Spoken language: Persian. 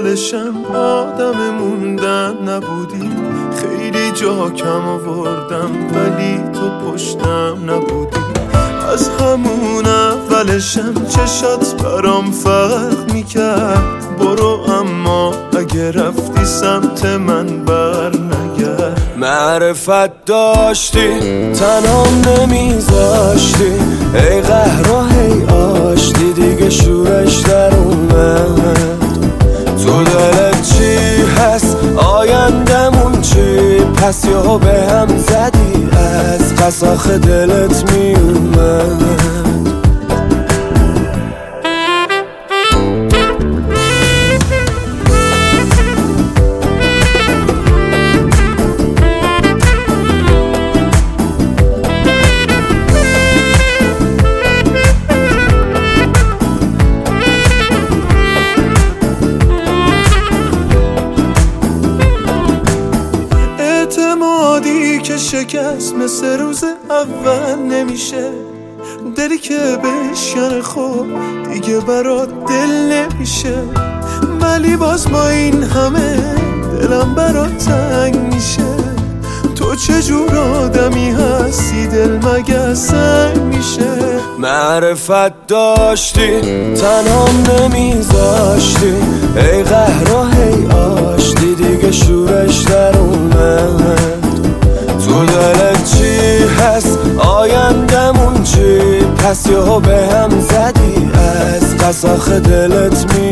اولشم آدم موندن نبودی، خیلی جا کم آوردم ولی تو پشتم نبودی. از همون اولشم چشات برام فرق میکرد، برو اما اگه رفتی سمت من بر نگرد. معرفت داشتی تنام نمیذاشتی، ای قهر و هی آشتی دیگه شورش در اومد. تو دلت چی هست آیندمون چی، پس یا به هم زدی از قساخ دلت میومد. اعتمادی که شکست مثل روز اول نمیشه، دلی که بشکنه خب دیگه برات دل نمیشه. ولی باز با این همه دلم برات تنگ میشه. تو چجور آدمی هستی دل مگه سنگ میشه. معرفت داشتی تنام نمیذاشتی، ای قهر و هی آشتی دیگه شورش در اومد. تو دلت چی هست آیندمون چی، پس یهو به هم زدی از قساخ دلت